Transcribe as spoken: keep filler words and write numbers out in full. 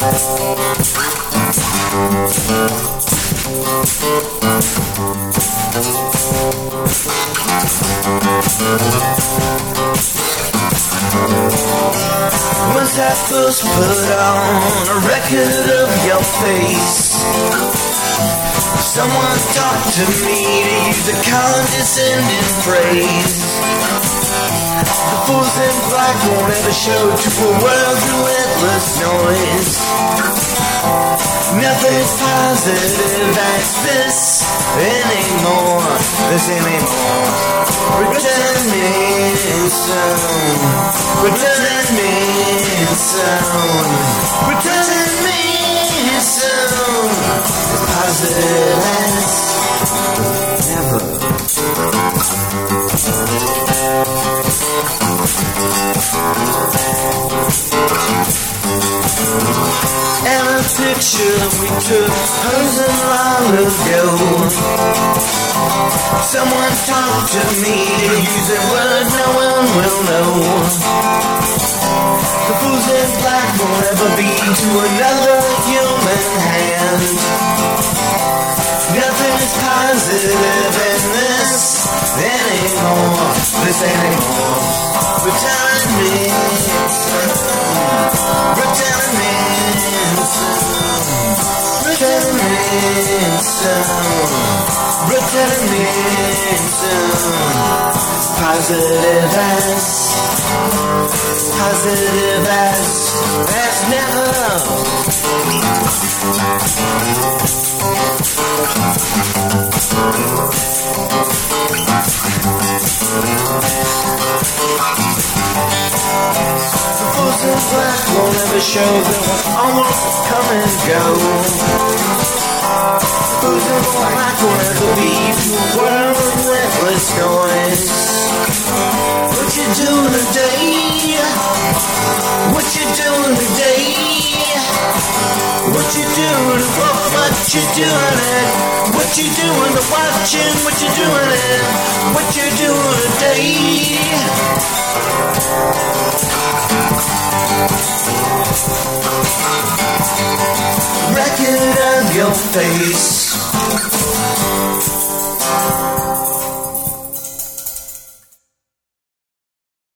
Once I first put on a record of your face, someone talked to me to use a condescending phrase. The fools in black won't ever show to a world through endless noise. Nothing's positive as this anymore, this anymore. Return me soon, return me soon, return me soon. As positive as never. And a picture we took hers a long ago. Someone talked to me to use a word no one will know. The fools in black won't ever be to another human hand. Nothing is positive in this anymore, this anymore. Return me soon, return me soon, return me soon, return me soon. Positive as, positive as, as never. The fools in black won't ever show, they will almost come and go. The fools in black won't ever be to a world of reckless noise. What you doing today? What you doing today? What you doing? What, what you doing it? What you doing to watching? What you doing it? What you doing today? Record of your face.